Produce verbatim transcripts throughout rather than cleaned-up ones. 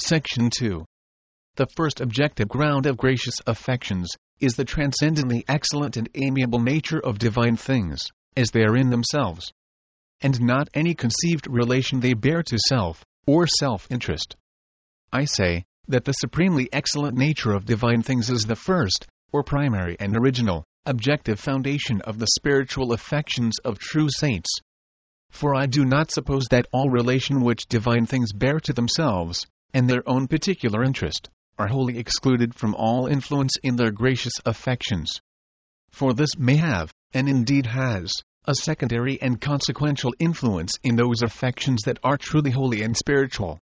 Section two. The first objective ground of gracious affections is the transcendently excellent and amiable nature of divine things, as they are in themselves, and not any conceived relation they bear to self, or self-interest. I say, that the supremely excellent nature of divine things is the first, or primary and original, objective foundation of the spiritual affections of true saints. For I do not suppose that all relation which divine things bear to themselves, and their own particular interest, are wholly excluded from all influence in their gracious affections. For this may have, and indeed has, a secondary and consequential influence in those affections that are truly holy and spiritual.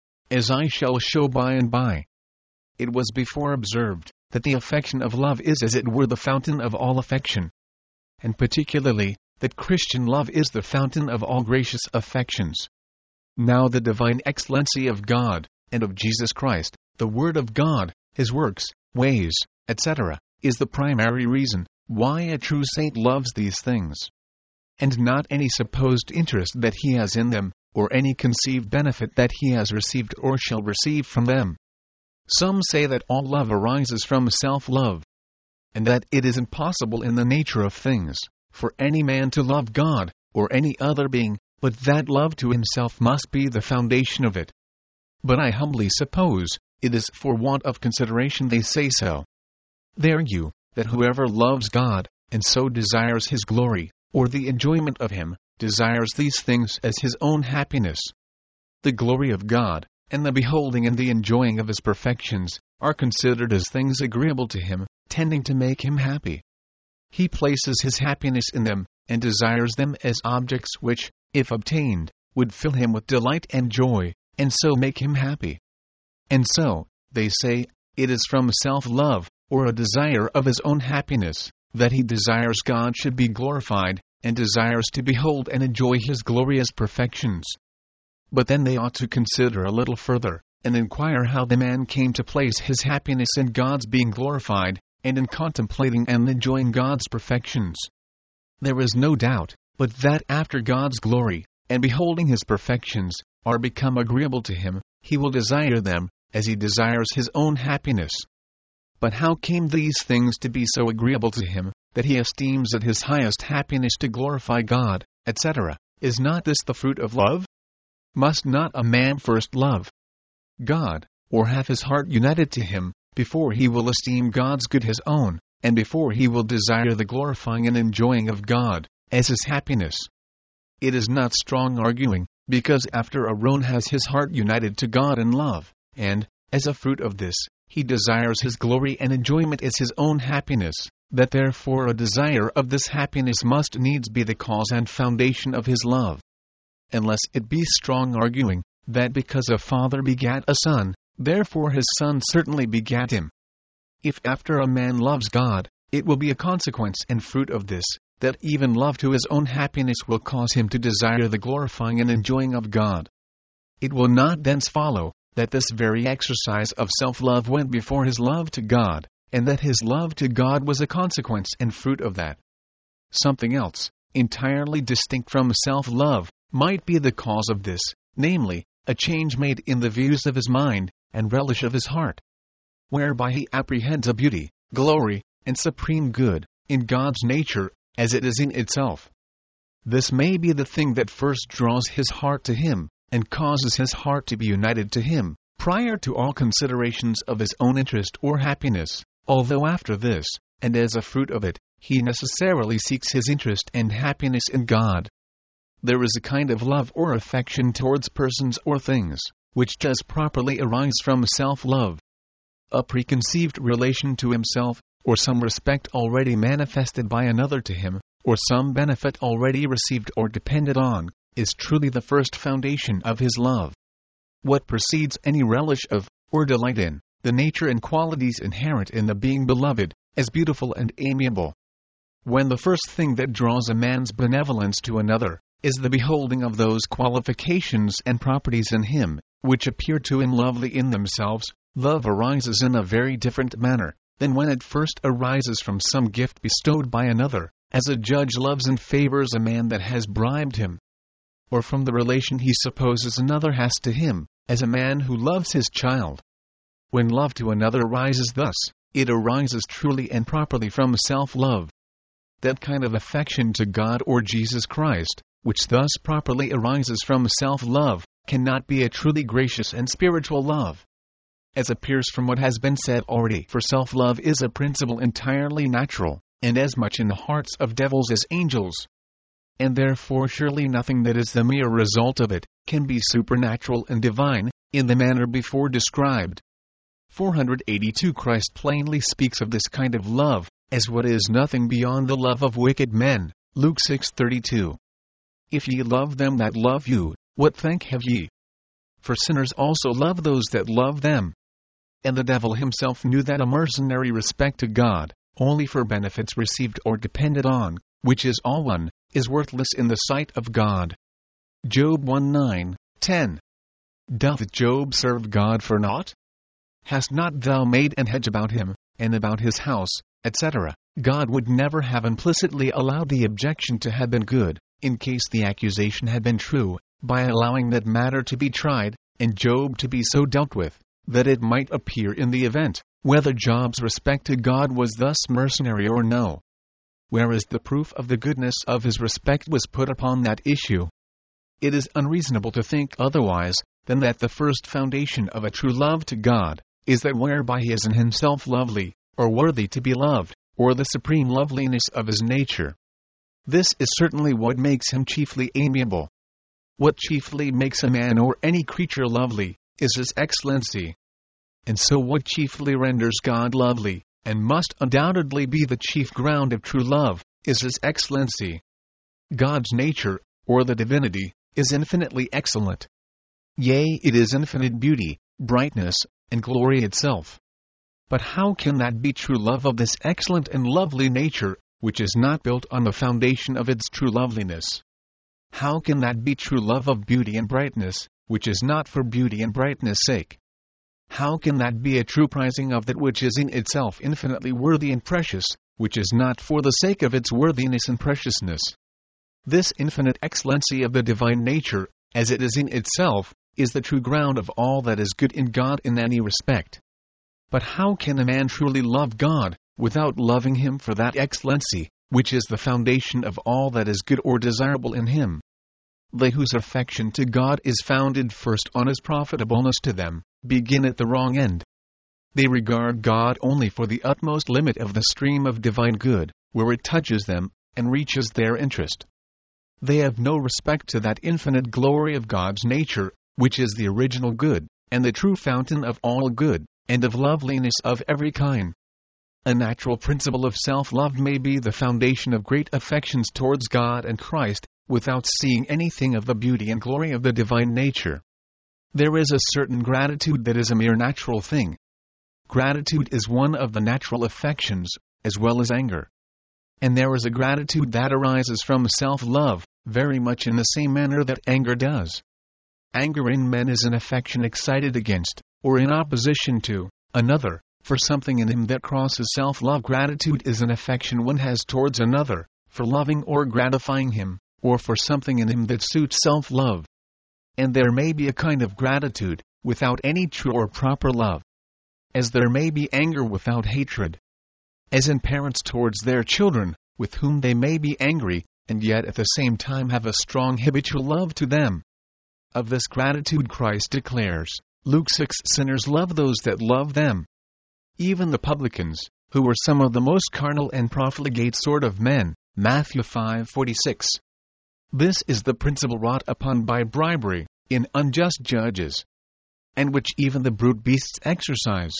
As I shall show by and by. It was before observed, that the affection of love is as it were the fountain of all affection. And particularly, that Christian love is the fountain of all gracious affections. Now the divine excellency of God, and of Jesus Christ, the Word of God, His works, ways, et cetera, is the primary reason why a true saint loves these things, and not any supposed interest that he has in them, or any conceived benefit that he has received or shall receive from them. Some say that all love arises from self-love, and that it is impossible in the nature of things for any man to love God, or any other being, but that love to himself must be the foundation of it. But I humbly suppose, it is for want of consideration they say so. They argue, that whoever loves God, and so desires His glory, or the enjoyment of Him, desires these things as his own happiness. The glory of God, and the beholding and the enjoying of His perfections, are considered as things agreeable to Him, tending to make Him happy. He places His happiness in them, and desires them as objects which, if obtained, would fill Him with delight and joy, and so make Him happy. And so, they say, it is from self-love, or a desire of His own happiness, that He desires God should be glorified, and desires to behold and enjoy His glorious perfections. But then they ought to consider a little further, and inquire how the man came to place his happiness in God's being glorified, and in contemplating and enjoying God's perfections. There is no doubt, but that after God's glory, and beholding His perfections, are become agreeable to him, he will desire them, as he desires his own happiness. But how came these things to be so agreeable to him, that he esteems it his highest happiness to glorify God, et cetera? Is not this the fruit of love? Must not a man first love God, or have his heart united to Him, before he will esteem God's good his own, and before he will desire the glorifying and enjoying of God, as his happiness? It is not strong arguing, because after a roan has his heart united to God in love, and, as a fruit of this, he desires His glory and enjoyment as his own happiness, that therefore a desire of this happiness must needs be the cause and foundation of his love. Unless it be strong arguing, that because a father begat a son, therefore his son certainly begat him. If after a man loves God, it will be a consequence and fruit of this, that even love to his own happiness will cause him to desire the glorifying and enjoying of God. It will not thence follow, that this very exercise of self-love went before his love to God, and that his love to God was a consequence and fruit of that. Something else, entirely distinct from self-love, might be the cause of this, namely, a change made in the views of his mind, and relish of his heart, whereby he apprehends a beauty, glory, and supreme good, in God's nature, as it is in itself. This may be the thing that first draws his heart to Him, and causes his heart to be united to Him, prior to all considerations of his own interest or happiness, although after this, and as a fruit of it, he necessarily seeks his interest and happiness in God. There is a kind of love or affection towards persons or things, which does properly arise from self-love. A preconceived relation to himself, or some respect already manifested by another to him, or some benefit already received or depended on, is truly the first foundation of his love. What precedes any relish of, or delight in, the nature and qualities inherent in the being beloved, as beautiful and amiable. When the first thing that draws a man's benevolence to another, is the beholding of those qualifications and properties in him, which appear to him lovely in themselves, love arises in a very different manner, than when it first arises from some gift bestowed by another, as a judge loves and favors a man that has bribed him, or from the relation he supposes another has to him, as a man who loves his child. When love to another arises thus, it arises truly and properly from self-love. That kind of affection to God or Jesus Christ, which thus properly arises from self-love, cannot be a truly gracious and spiritual love. As appears from what has been said already, for self-love is a principle entirely natural, and as much in the hearts of devils as angels. And therefore surely nothing that is the mere result of it can be supernatural and divine, in the manner before described. four eighty-two Christ plainly speaks of this kind of love, as what is nothing beyond the love of wicked men, Luke six thirty-two. If ye love them that love you, what thank have ye? For sinners also love those that love them. And the devil himself knew that a mercenary respect to God, only for benefits received or depended on, which is all one, is worthless in the sight of God. Job one nine, ten. Doth Job serve God for naught? Hast not thou made an hedge about him, and about his house, et cetera? God would never have implicitly allowed the objection to have been good, in case the accusation had been true, by allowing that matter to be tried, and Job to be so dealt with, that it might appear in the event, whether Job's respect to God was thus mercenary or no. Whereas the proof of the goodness of his respect was put upon that issue. It is unreasonable to think otherwise, than that the first foundation of a true love to God, is that whereby he is in himself lovely, or worthy to be loved, or the supreme loveliness of his nature. This is certainly what makes him chiefly amiable. What chiefly makes a man or any creature lovely, is his excellency. And so what chiefly renders God lovely, and must undoubtedly be the chief ground of true love, is his excellency. God's nature, or the divinity, is infinitely excellent. Yea, it is infinite beauty, brightness, and glory itself. But how can that be true love of this excellent and lovely nature, which is not built on the foundation of its true loveliness? How can that be true love of beauty and brightness, which is not for beauty and brightness' sake? How can that be a true prizing of that which is in itself infinitely worthy and precious, which is not for the sake of its worthiness and preciousness? This infinite excellency of the divine nature, as it is in itself, is the true ground of all that is good in God in any respect. But how can a man truly love God, without loving him for that excellency, which is the foundation of all that is good or desirable in him? They whose affection to God is founded first on his profitableness to them, begin at the wrong end. They regard God only for the utmost limit of the stream of divine good, where it touches them, and reaches their interest. They have no respect to that infinite glory of God's nature, which is the original good, and the true fountain of all good, and of loveliness of every kind. A natural principle of self-love may be the foundation of great affections towards God and Christ, without seeing anything of the beauty and glory of the divine nature. There is a certain gratitude that is a mere natural thing. Gratitude is one of the natural affections, as well as anger. And there is a gratitude that arises from self-love, very much in the same manner that anger does. Anger in men is an affection excited against, or in opposition to, another, for something in him that crosses self-love. Gratitude is an affection one has towards another, for loving or gratifying him, or for something in him that suits self-love. And there may be a kind of gratitude, without any true or proper love. As there may be anger without hatred. As in parents towards their children, with whom they may be angry, and yet at the same time have a strong habitual love to them. Of this gratitude Christ declares, Luke six, sinners love those that love them. Even the publicans, who were some of the most carnal and profligate sort of men, Matthew five forty-six. This is the principle wrought upon by bribery, in unjust judges, and which even the brute beasts exercise.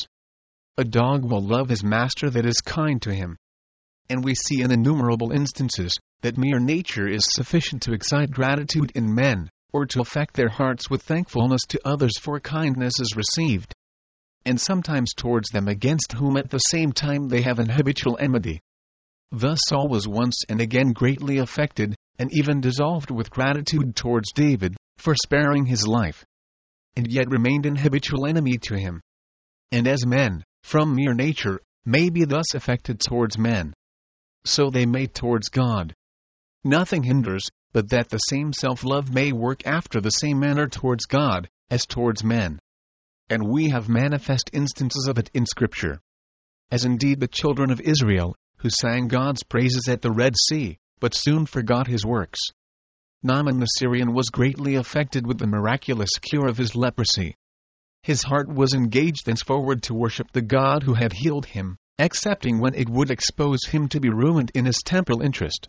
A dog will love his master that is kind to him. And we see in innumerable instances, that mere nature is sufficient to excite gratitude in men, or to affect their hearts with thankfulness to others for kindnesses received, and sometimes towards them against whom at the same time they have an habitual enmity. Thus Saul was once and again greatly affected, and even dissolved with gratitude towards David, for sparing his life, and yet remained an habitual enemy to him. And as men, from mere nature, may be thus affected towards men, so they may towards God. Nothing hinders, but that the same self-love may work after the same manner towards God, as towards men. And we have manifest instances of it in Scripture. As indeed the children of Israel, who sang God's praises at the Red Sea, but soon forgot his works. Naaman the Syrian was greatly affected with the miraculous cure of his leprosy. His heart was engaged thenceforward to worship the God who had healed him, excepting when it would expose him to be ruined in his temporal interest.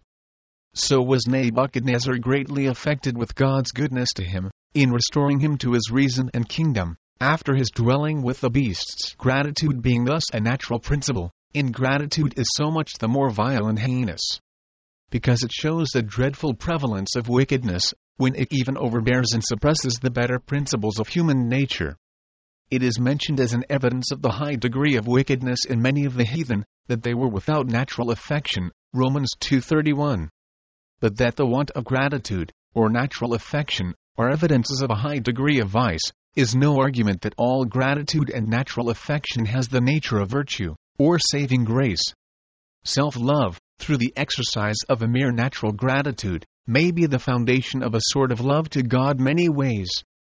So was Nebuchadnezzar greatly affected with God's goodness to him, in restoring him to his reason and kingdom, after his dwelling with the beasts. Gratitude being thus a natural principle, ingratitude is so much the more vile and heinous, because it shows the dreadful prevalence of wickedness, when it even overbears and suppresses the better principles of human nature. It is mentioned as an evidence of the high degree of wickedness in many of the heathen, that they were without natural affection, Romans two thirty-one. But that the want of gratitude, or natural affection, are evidences of a high degree of vice, is no argument that all gratitude and natural affection has the nature of virtue, or saving grace. Self-love, through the exercise of a mere natural gratitude, may be the foundation of a sort of love to God many ways.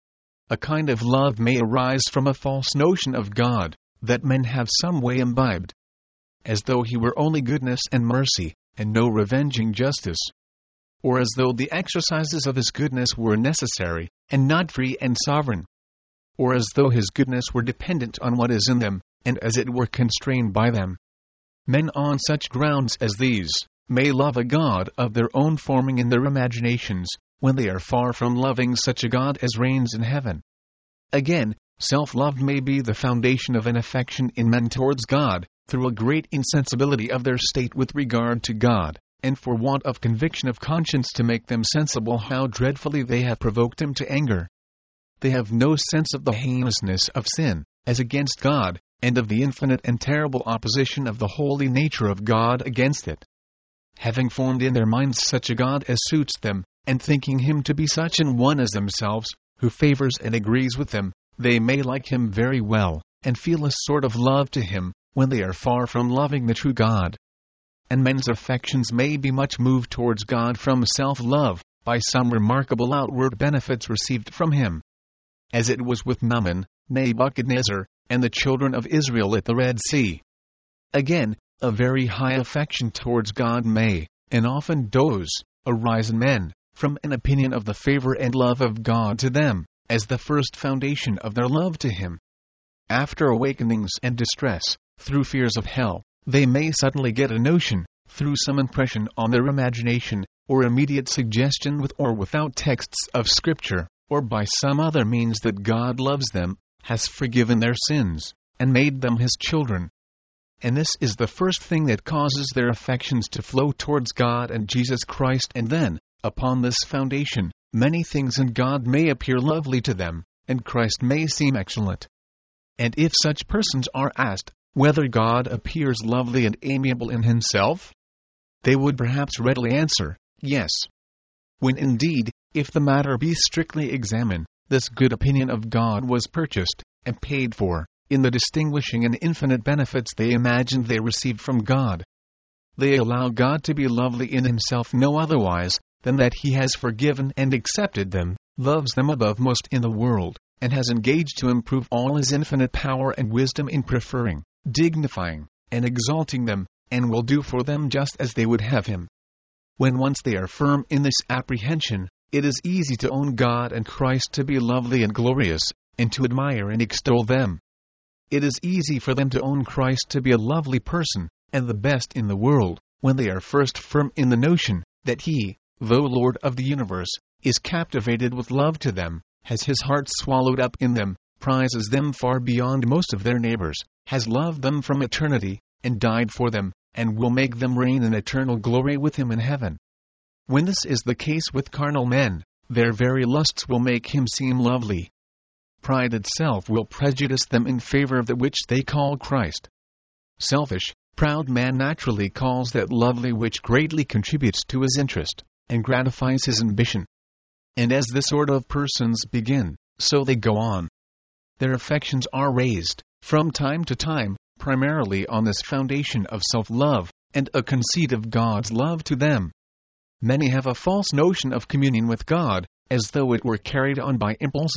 A kind of love may arise from a false notion of God, that men have some way imbibed, as though he were only goodness and mercy, and no revenging justice, or as though the exercises of his goodness were necessary, and not free and sovereign, or as though his goodness were dependent on what is in them, and as it were constrained by them. Men on such grounds as these may love a God of their own forming in their imaginations, when they are far from loving such a God as reigns in heaven. Again, self-love may be the foundation of an affection in men towards God, through a great insensibility of their state with regard to God, and for want of conviction of conscience to make them sensible how dreadfully they have provoked him to anger. They have no sense of the heinousness of sin, as against God, and of the infinite and terrible opposition of the holy nature of God against it. Having formed in their minds such a God as suits them, and thinking him to be such an one as themselves, who favors and agrees with them, they may like him very well, and feel a sort of love to him, when they are far from loving the true God. And men's affections may be much moved towards God from self-love, by some remarkable outward benefits received from him, as it was with Naaman, Nebuchadnezzar, and the children of Israel at the Red Sea. Again, a very high affection towards God may, and often does, arise in men, from an opinion of the favor and love of God to them, as the first foundation of their love to him. After awakenings and distress, through fears of hell, they may suddenly get a notion, through some impression on their imagination, or immediate suggestion with or without texts of Scripture, or by some other means, that God loves them, has forgiven their sins, and made them his children. And this is the first thing that causes their affections to flow towards God and Jesus Christ, and then, upon this foundation, many things in God may appear lovely to them, and Christ may seem excellent. And if such persons are asked, whether God appears lovely and amiable in himself, they would perhaps readily answer, yes. When indeed, if the matter be strictly examined, this good opinion of God was purchased, and paid for, in the distinguishing and infinite benefits they imagined they received from God. They allow God to be lovely in himself no otherwise, than that he has forgiven and accepted them, loves them above most in the world, and has engaged to improve all his infinite power and wisdom in preferring, dignifying, and exalting them, and will do for them just as they would have him. When once they are firm in this apprehension, it is easy to own God and Christ to be lovely and glorious, and to admire and extol them. It is easy for them to own Christ to be a lovely person, and the best in the world, when they are first firm in the notion, that he, though Lord of the universe, is captivated with love to them, has his heart swallowed up in them, prizes them far beyond most of their neighbors, has loved them from eternity, and died for them, and will make them reign in eternal glory with him in heaven. When this is the case with carnal men, their very lusts will make him seem lovely. Pride itself will prejudice them in favor of that which they call Christ. Selfish, proud man naturally calls that lovely which greatly contributes to his interest, and gratifies his ambition. And as this sort of persons begin, so they go on. Their affections are raised, from time to time, primarily on this foundation of self-love, and a conceit of God's love to them. Many have a false notion of communion with God, as though it were carried on by impulses,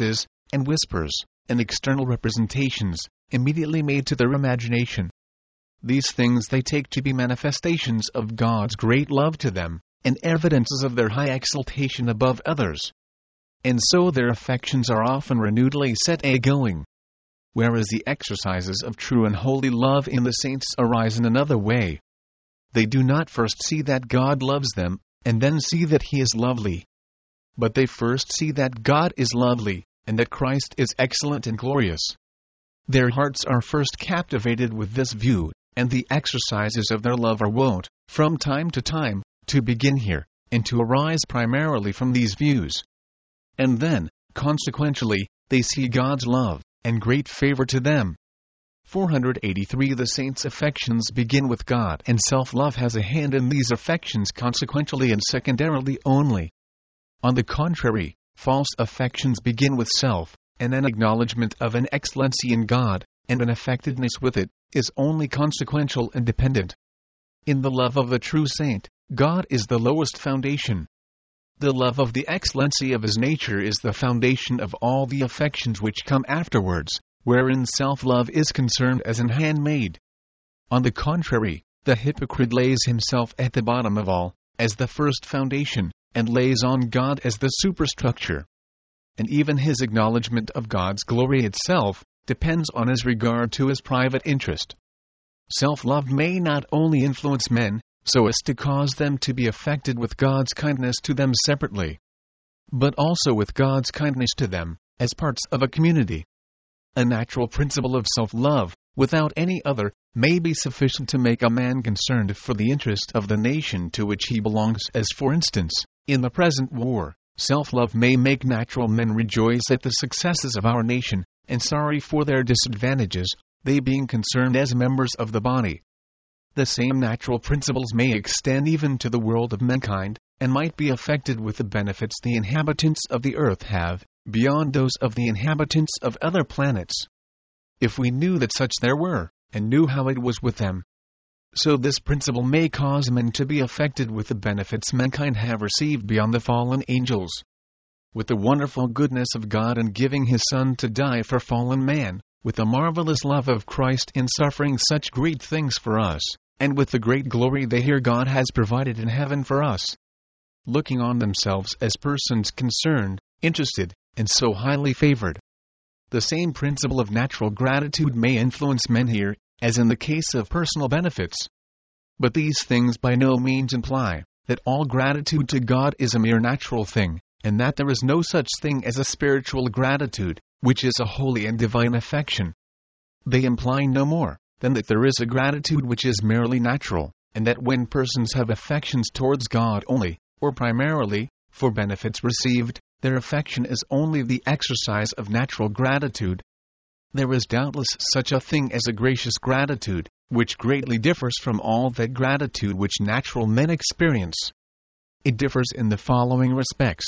and whispers, and external representations, immediately made to their imagination. These things they take to be manifestations of God's great love to them, and evidences of their high exaltation above others. And so their affections are often renewedly set a-going. Whereas the exercises of true and holy love in the saints arise in another way. They do not first see that God loves them, and then see that He is lovely. But they first see that God is lovely, and that Christ is excellent and glorious. Their hearts are first captivated with this view, and the exercises of their love are wont, from time to time, to begin here, and to arise primarily from these views. And then, consequentially, they see God's love, and great favor to them. four hundred eighty-three The saints' affections begin with God, and self-love has a hand in these affections consequentially and secondarily only. On the contrary, false affections begin with self, and an acknowledgement of an excellency in God, and an affectedness with it, is only consequential and dependent. In the love of a true saint, God is the lowest foundation. The love of the excellency of His nature is the foundation of all the affections which come afterwards, wherein self-love is concerned as an handmaid. On the contrary, the hypocrite lays himself at the bottom of all, as the first foundation, and lays on God as the superstructure. And even his acknowledgement of God's glory itself depends on his regard to his private interest. Self-love may not only influence men, so as to cause them to be affected with God's kindness to them separately, but also with God's kindness to them, as parts of a community. A natural principle of self-love, without any other, may be sufficient to make a man concerned for the interest of the nation to which he belongs, as for instance, in the present war, self-love may make natural men rejoice at the successes of our nation, and sorry for their disadvantages, they being concerned as members of the body. The same natural principles may extend even to the world of mankind, and might be affected with the benefits the inhabitants of the earth have, beyond those of the inhabitants of other planets. If we knew that such there were, and knew how it was with them. So this principle may cause men to be affected with the benefits mankind have received beyond the fallen angels. With the wonderful goodness of God in giving His Son to die for fallen man, with the marvelous love of Christ in suffering such great things for us, and with the great glory they hear God has provided in heaven for us. Looking on themselves as persons concerned, interested, and so highly favored. The same principle of natural gratitude may influence men here, as in the case of personal benefits. But these things by no means imply that all gratitude to God is a mere natural thing, and that there is no such thing as a spiritual gratitude, which is a holy and divine affection. They imply no more than that there is a gratitude which is merely natural, and that when persons have affections towards God only, or primarily, for benefits received, their affection is only the exercise of natural gratitude. There is doubtless such a thing as a gracious gratitude, which greatly differs from all that gratitude which natural men experience. It differs in the following respects.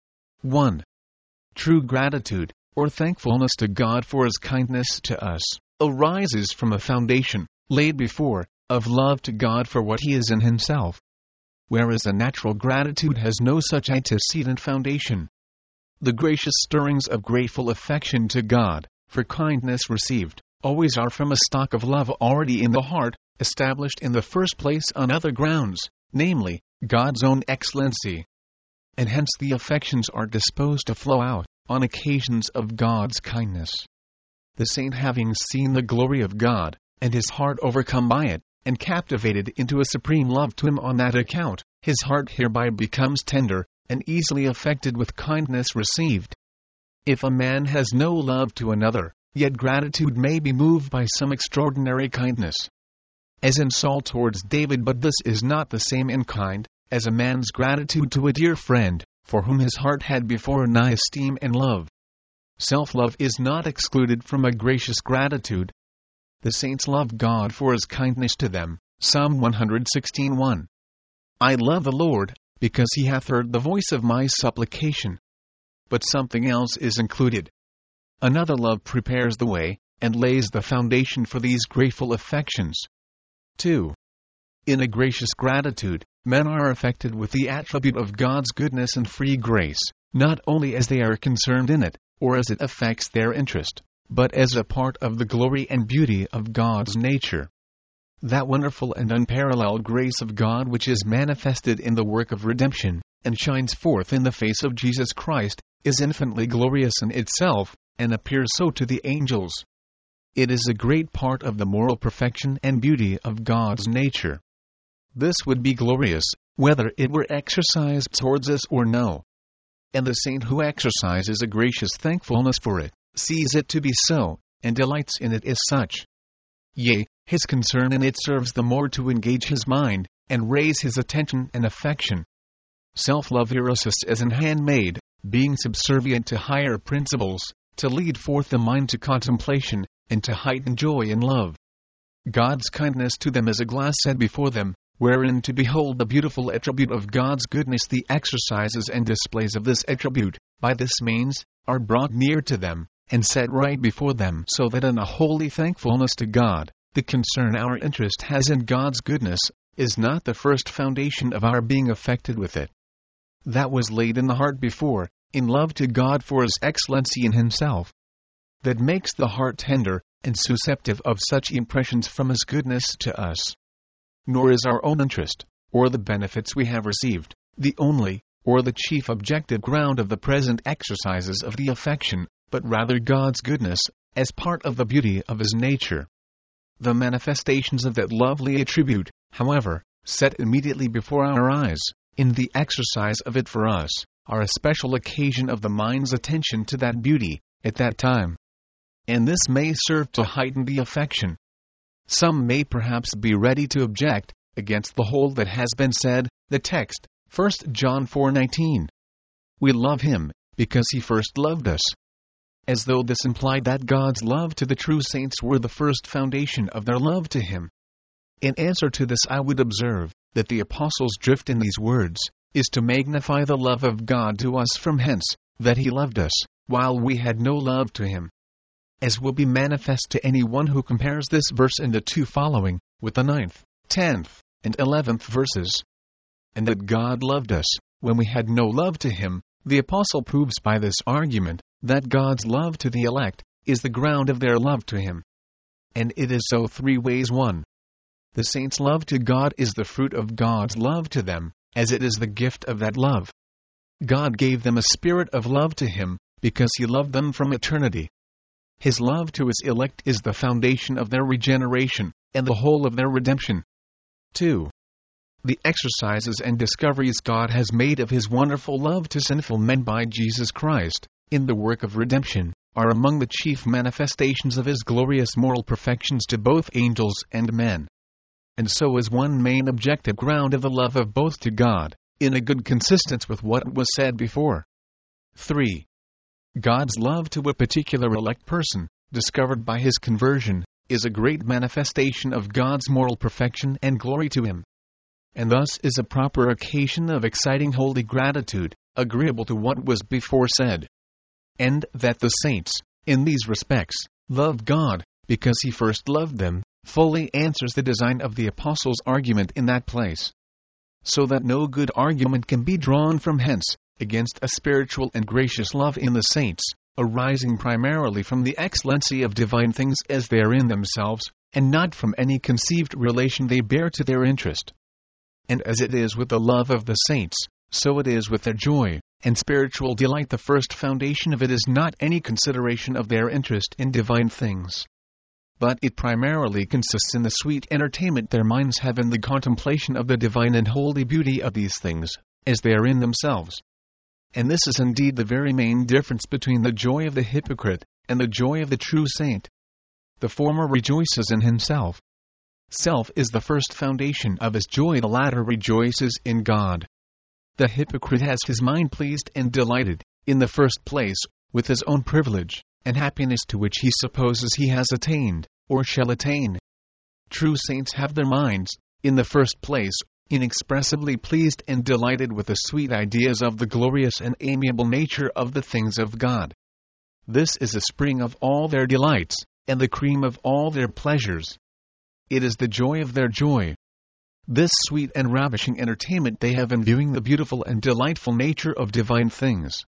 one. True gratitude, or thankfulness to God for His kindness to us, arises from a foundation, laid before, of love to God for what He is in Himself. Whereas a natural gratitude has no such antecedent foundation. The gracious stirrings of grateful affection to God, for kindness received, always are from a stock of love already in the heart, established in the first place on other grounds, namely, God's own excellency. And hence the affections are disposed to flow out, on occasions of God's kindness. The saint having seen the glory of God, and his heart overcome by it, and captivated into a supreme love to Him on that account, his heart hereby becomes tender, and easily affected with kindness received. If a man has no love to another, yet gratitude may be moved by some extraordinary kindness. As in Saul towards David, but this is not the same in kind, as a man's gratitude to a dear friend, for whom his heart had before an high esteem and love. Self-love is not excluded from a gracious gratitude. The saints love God for His kindness to them. Psalm one sixteen one. I love the Lord, because He hath heard the voice of my supplication. But something else is included. Another love prepares the way, and lays the foundation for these grateful affections. two. In a gracious gratitude, men are affected with the attribute of God's goodness and free grace, not only as they are concerned in it, or as it affects their interest, but as a part of the glory and beauty of God's nature. That wonderful and unparalleled grace of God which is manifested in the work of redemption, and shines forth in the face of Jesus Christ, is infinitely glorious in itself, and appears so to the angels. It is a great part of the moral perfection and beauty of God's nature. This would be glorious, whether it were exercised towards us or no. And the saint who exercises a gracious thankfulness for it, sees it to be so, and delights in it as such. Yea, his concern in it serves the more to engage his mind, and raise his attention and affection. Self-love here assists as an handmaid, being subservient to higher principles, to lead forth the mind to contemplation, and to heighten joy in love. God's kindness to them is a glass set before them, wherein to behold the beautiful attribute of God's goodness. The exercises and displays of this attribute, by this means, are brought near to them, and set right before them, so that in a holy thankfulness to God, the concern our interest has in God's goodness, is not the first foundation of our being affected with it. That was laid in the heart before, in love to God for His excellency in Himself. That makes the heart tender, and susceptive of such impressions from His goodness to us. Nor is our own interest, or the benefits we have received, the only, or the chief objective ground of the present exercises of the affection, but rather God's goodness, as part of the beauty of His nature. The manifestations of that lovely attribute, however, set immediately before our eyes, in the exercise of it for us, are a special occasion of the mind's attention to that beauty, at that time. And this may serve to heighten the affection. Some may perhaps be ready to object, against the whole that has been said, the text, First John four nineteen. We love Him, because He first loved us. As though this implied that God's love to the true saints were the first foundation of their love to Him. In answer to this I would observe, that the Apostle's drift in these words, is to magnify the love of God to us from hence, that He loved us, while we had no love to Him. As will be manifest to any one who compares this verse in the two following, with the ninth, tenth, and eleventh verses. And that God loved us, when we had no love to Him, the Apostle proves by this argument, that God's love to the elect, is the ground of their love to Him. And it is so three ways. one. The saints' love to God is the fruit of God's love to them, as it is the gift of that love. God gave them a spirit of love to Him, because He loved them from eternity. His love to His elect is the foundation of their regeneration, and the whole of their redemption. two. The exercises and discoveries God has made of His wonderful love to sinful men by Jesus Christ, in the work of redemption, are among the chief manifestations of His glorious moral perfections to both angels and men. And so is one main objective ground of the love of both to God, in a good consistence with what was said before. three. God's love to a particular elect person, discovered by his conversion, is a great manifestation of God's moral perfection and glory to him. And thus is a proper occasion of exciting holy gratitude, agreeable to what was before said. And that the saints, in these respects, love God, because He first loved them, fully answers the design of the Apostle's argument in that place. So that no good argument can be drawn from hence, against a spiritual and gracious love in the saints, arising primarily from the excellency of divine things as they are in themselves, and not from any conceived relation they bear to their interest. And as it is with the love of the saints, so it is with their joy and spiritual delight. The first foundation of it is not any consideration of their interest in divine things, but it primarily consists in the sweet entertainment their minds have in the contemplation of the divine and holy beauty of these things, as they are in themselves. And this is indeed the very main difference between the joy of the hypocrite and the joy of the true saint. The former rejoices in himself. Self is the first foundation of his joy, the latter rejoices in God. The hypocrite has his mind pleased and delighted, in the first place, with his own privilege, and happiness to which he supposes he has attained, or shall attain. True saints have their minds, in the first place, inexpressibly pleased and delighted with the sweet ideas of the glorious and amiable nature of the things of God. This is the spring of all their delights, and the cream of all their pleasures. It is the joy of their joy. This sweet and ravishing entertainment they have in viewing the beautiful and delightful nature of divine things,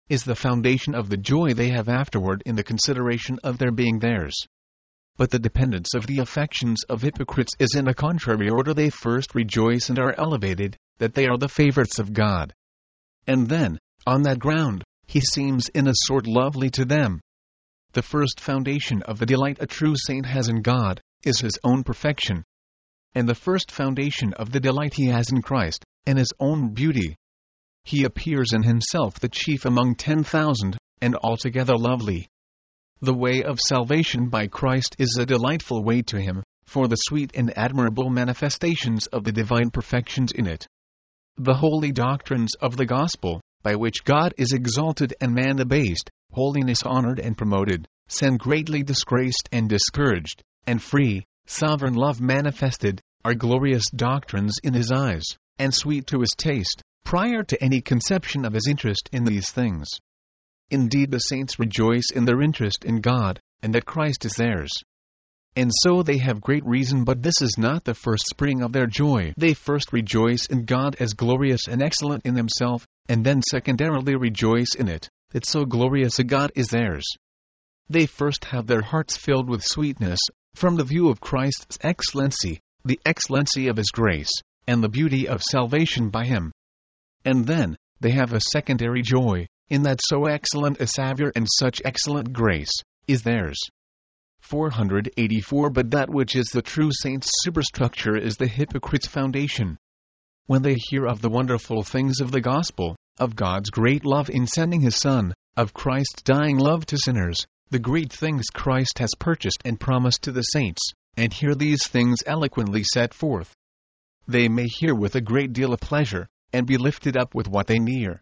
is the foundation of the joy they have afterward in the consideration of their being theirs. But the dependence of the affections of hypocrites is in a contrary order. They first rejoice and are elevated, that they are the favorites of God. And then, on that ground, he seems in a sort lovely to them. The first foundation of the delight a true saint has in God is his own perfection. And the first foundation of the delight he has in Christ, and his own beauty. He appears in himself the chief among ten thousand, and altogether lovely. The way of salvation by Christ is a delightful way to him, for the sweet and admirable manifestations of the divine perfections in it. The holy doctrines of the gospel, by which God is exalted and man abased, holiness honored and promoted, sin greatly disgraced and discouraged, and free, sovereign love manifested, are glorious doctrines in his eyes, and sweet to his taste, prior to any conception of his interest in these things. Indeed, the saints rejoice in their interest in God, and that Christ is theirs. And so they have great reason, but this is not the first spring of their joy. They first rejoice in God as glorious and excellent in himself, and then secondarily rejoice in it, that so glorious a God is theirs. They first have their hearts filled with sweetness, from the view of Christ's excellency, the excellency of his grace, and the beauty of salvation by him. And then, they have a secondary joy, in that so excellent a Saviour and such excellent grace is theirs. four hundred eighty-four But that which is the true saint's superstructure is the hypocrite's foundation. When they hear of the wonderful things of the gospel, of God's great love in sending his Son, of Christ's dying love to sinners, the great things Christ has purchased and promised to the saints, and hear these things eloquently set forth, they may hear with a great deal of pleasure, and be lifted up with what they hear.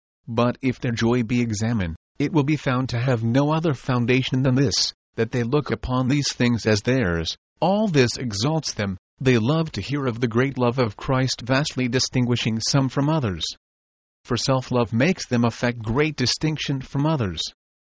But if their joy be examined, it will be found to have no other foundation than this, that they look upon these things as theirs. All this exalts them. They love to hear of the great love of Christ, vastly distinguishing some from others. For self-love makes them affect great distinction from others.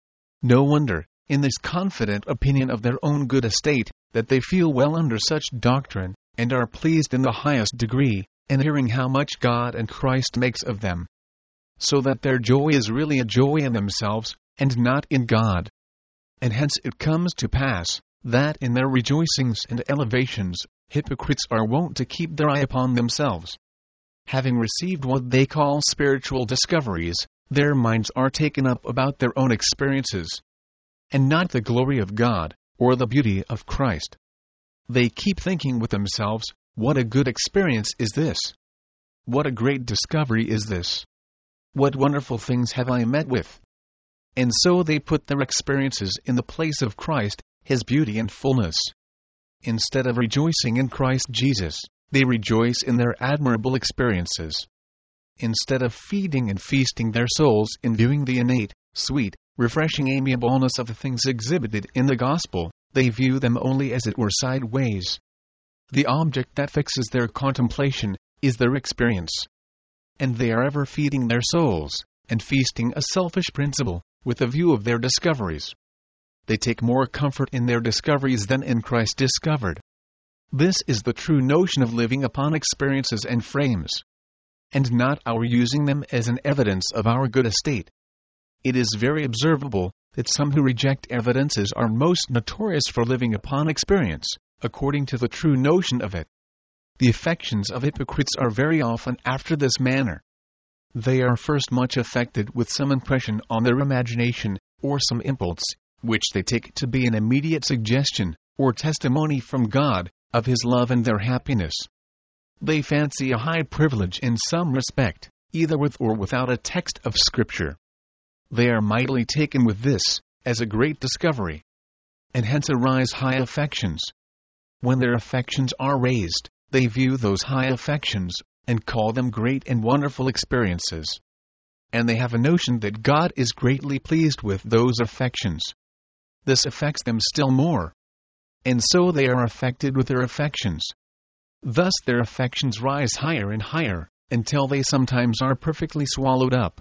No wonder, in this confident opinion of their own good estate, that they feel well under such doctrine, and are pleased in the highest degree, in hearing how much God and Christ makes of them. So that their joy is really a joy in themselves, and not in God. And hence it comes to pass, that in their rejoicings and elevations, hypocrites are wont to keep their eye upon themselves. Having received what they call spiritual discoveries, their minds are taken up about their own experiences, and not the glory of God, or the beauty of Christ. They keep thinking with themselves, what a good experience is this? What a great discovery is this? What wonderful things have I met with? And so they put their experiences in the place of Christ, his beauty and fullness. Instead of rejoicing in Christ Jesus, they rejoice in their admirable experiences. Instead of feeding and feasting their souls in viewing the innate, sweet, refreshing amiableness of the things exhibited in the gospel, they view them only as it were sideways. The object that fixes their contemplation is their experience. And they are ever feeding their souls, and feasting a selfish principle, with a view of their discoveries. They take more comfort in their discoveries than in Christ discovered. This is the true notion of living upon experiences and frames, and not our using them as an evidence of our good estate. It is very observable that some who reject evidences are most notorious for living upon experience, according to the true notion of it. The affections of hypocrites are very often after this manner. They are first much affected with some impression on their imagination, or some impulse, which they take to be an immediate suggestion, or testimony from God, of his love and their happiness. They fancy a high privilege in some respect, either with or without a text of Scripture. They are mightily taken with this, as a great discovery. And hence arise high affections. When their affections are raised, they view those high affections, and call them great and wonderful experiences. And they have a notion that God is greatly pleased with those affections. This affects them still more. And so they are affected with their affections. Thus their affections rise higher and higher, until they sometimes are perfectly swallowed up.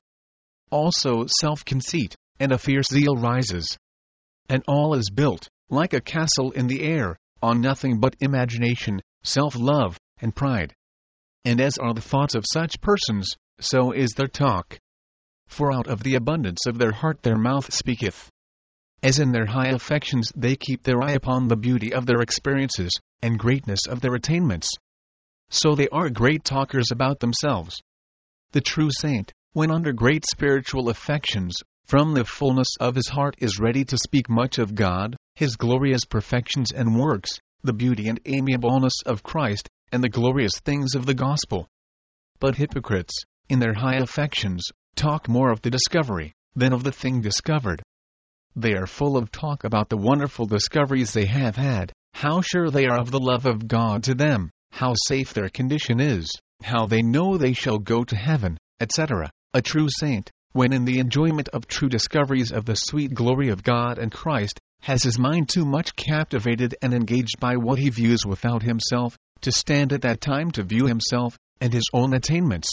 Also self-conceit, and a fierce zeal rises. And all is built, like a castle in the air, on nothing but imagination, self-love, and pride. And as are the thoughts of such persons, so is their talk. For out of the abundance of their heart their mouth speaketh. As in their high affections they keep their eye upon the beauty of their experiences, and greatness of their attainments, so they are great talkers about themselves. The true saint, when under great spiritual affections, from the fullness of his heart is ready to speak much of God, his glorious perfections and works, the beauty and amiableness of Christ, and the glorious things of the gospel. But hypocrites, in their high affections, talk more of the discovery than of the thing discovered. They are full of talk about the wonderful discoveries they have had, how sure they are of the love of God to them, how safe their condition is, how they know they shall go to heaven, et cetera. A true saint, when in the enjoyment of true discoveries of the sweet glory of God and Christ, has his mind too much captivated and engaged by what he views without himself, to stand at that time to view himself, and his own attainments.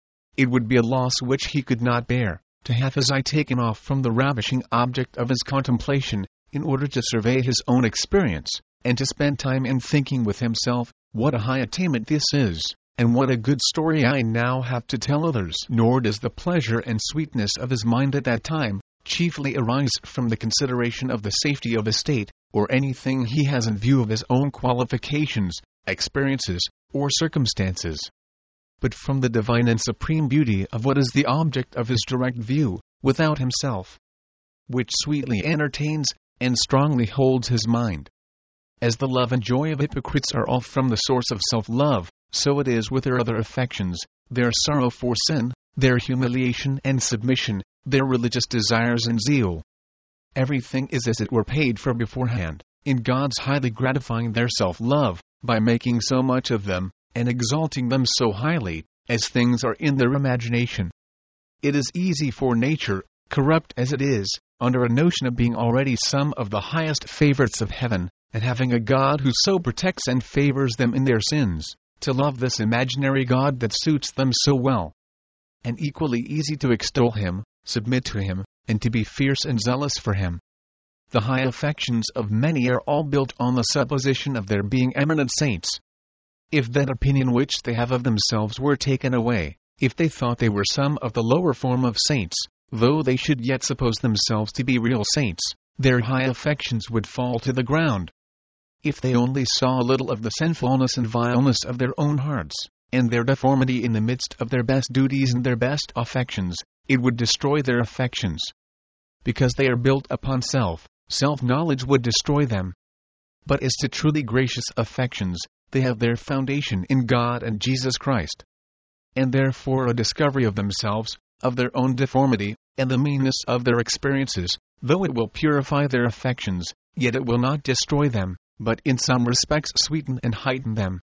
It would be a loss which he could not bear, to have his eye taken off from the ravishing object of his contemplation, in order to survey his own experience, and to spend time in thinking with himself, what a high attainment this is, and what a good story I now have to tell others. Nor does the pleasure and sweetness of his mind at that time chiefly arise from the consideration of the safety of his state, or anything he has in view of his own qualifications, experiences, or circumstances, but from the divine and supreme beauty of what is the object of his direct view, without himself, which sweetly entertains and strongly holds his mind. As the love and joy of hypocrites are all from the source of self-love, so it is with their other affections, their sorrow for sin, their humiliation and submission, their religious desires and zeal. Everything is as it were paid for beforehand, in God's highly gratifying their self-love, by making so much of them, and exalting them so highly, as things are in their imagination. It is easy for nature, corrupt as it is, under a notion of being already some of the highest favorites of heaven, and having a God who so protects and favors them in their sins, to love this imaginary God that suits them so well. And equally easy to extol him, submit to him, and to be fierce and zealous for him. The high affections of many are all built on the supposition of their being eminent saints. If that opinion which they have of themselves were taken away, if they thought they were some of the lower form of saints, though they should yet suppose themselves to be real saints, their high affections would fall to the ground. If they only saw a little of the sinfulness and vileness of their own hearts, and their deformity in the midst of their best duties and their best affections, it would destroy their affections. Because they are built upon self, self-knowledge would destroy them. But as to truly gracious affections, they have their foundation in God and Jesus Christ. And therefore a discovery of themselves, of their own deformity, and the meanness of their experiences, though it will purify their affections, yet it will not destroy them, but in some respects sweeten and heighten them.